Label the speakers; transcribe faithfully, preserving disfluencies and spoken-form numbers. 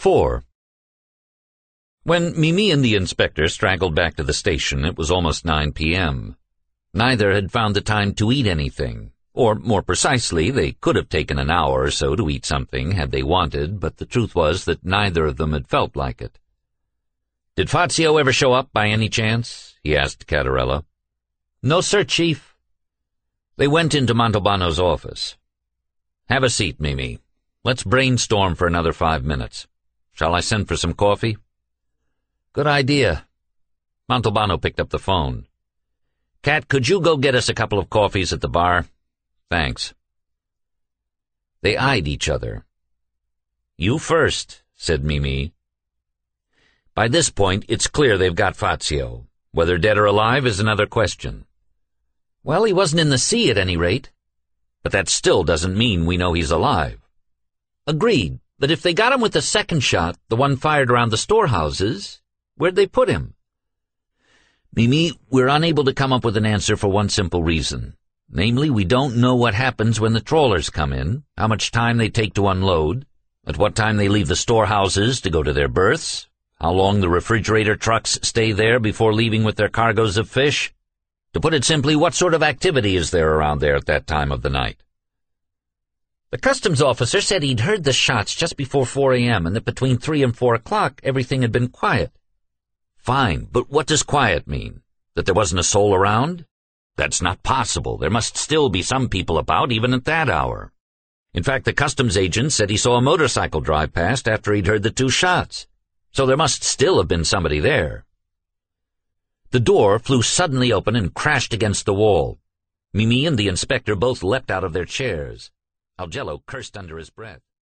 Speaker 1: Four. When Mimi and the inspector straggled back to the station, it was almost nine p m Neither had found the time to eat anything, or, more precisely, they could have taken an hour or so to eat something had they wanted, but the truth was that neither of them had felt like it. "Did Fazio ever show up by any chance?" he asked Cattarella. "No, sir, Chief." They went into Montalbano's office. "Have a seat, Mimi. Let's brainstorm for another five minutes. Shall I send for some coffee?" "Good idea." Montalbano picked up the phone. "Cat, could you go get us a couple of coffees at the bar?" "Thanks." They eyed each other. "You first," said Mimi. By this point, it's clear they've got Fazio. Whether dead or alive is another question. "Well, he wasn't in the sea at any rate." "But that still doesn't mean we know he's alive." "Agreed, but if they got him with the second shot, the one fired around the storehouses, where'd they put him?" "Mimi, we're unable to come up with an answer for one simple reason. Namely, we don't know what happens when the trawlers come in, how much time they take to unload, at what time they leave the storehouses to go to their berths, how long the refrigerator trucks stay there before leaving with their cargoes of fish. To put it simply, what sort of activity is there around there at that time of the night?" "The customs officer said he'd heard the shots just before four a m and that between three and four o'clock everything had been quiet." "Fine, but what does quiet mean? That there wasn't a soul around? That's not possible. There must still be some people about, even at that hour. In fact, the customs agent said he saw a motorcycle drive past after he'd heard the two shots. So there must still have been somebody there." The door flew suddenly open and crashed against the wall. Mimi and the inspector both leapt out of their chairs. Algello cursed under his breath.